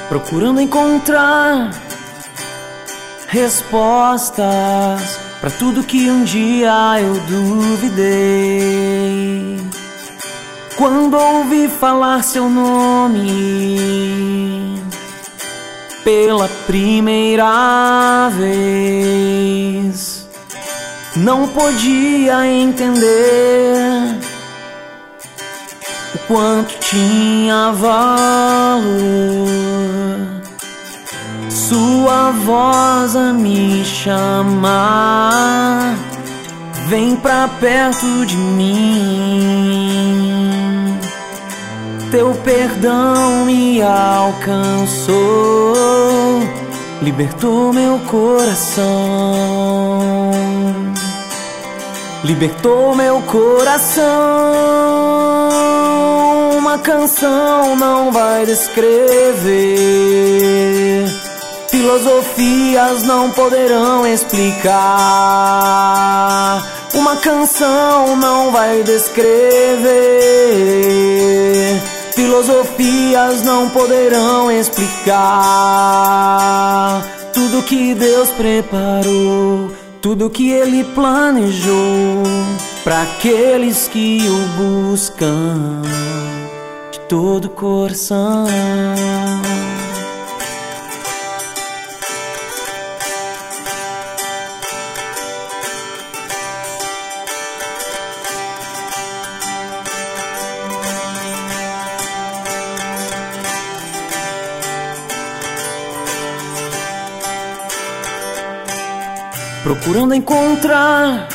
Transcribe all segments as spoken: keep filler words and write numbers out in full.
procurando encontrar respostas pra tudo que um dia eu duvidei. Quando ouvi falar seu nome pela primeira vez, não podia entender o quanto tinha valor sua voz a me chamar. Vem pra perto de mim. Teu perdão me alcançou, libertou meu coração, libertou meu coração. Uma canção não vai descrever, filosofias não poderão explicar. Uma canção não vai descrever, filosofias não poderão explicar. Tudo que Deus preparou, tudo que Ele planejou para aqueles que o buscam de todo o coração. Procurando encontrar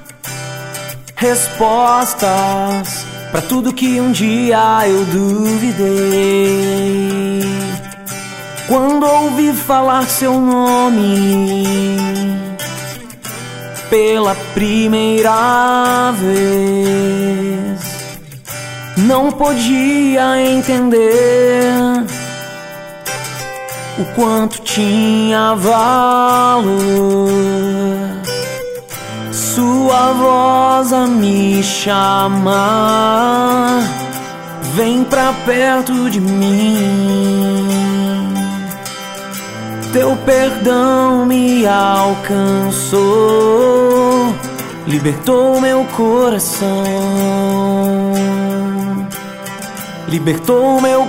respostas pra tudo que um dia eu duvidei. Quando ouvi falar seu nome pela primeira vez, não podia entender o quanto tinha valor sua voz a me chamar. Vem pra perto de mim. Teu perdão me alcançou, libertou meu coração, libertou meu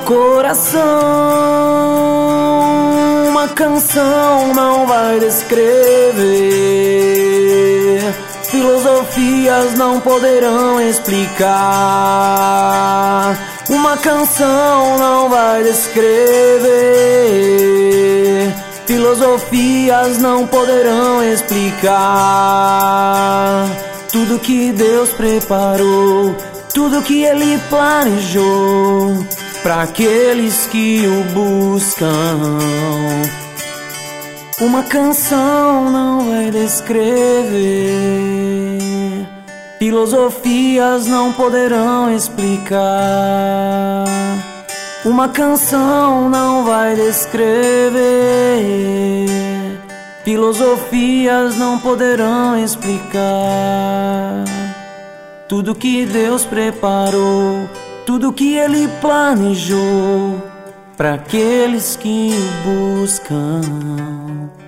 coração. Uma canção não vai descrever, filosofias não poderão explicar. Uma canção não vai descrever, filosofias não poderão explicar. Tudo que Deus preparou, tudo que Ele planejou para aqueles que o buscam. Uma canção não vai descrever, filosofias não poderão explicar. Uma canção não vai descrever, filosofias não poderão explicar. Tudo que Deus preparou, tudo que Ele planejou para aqueles que o buscam.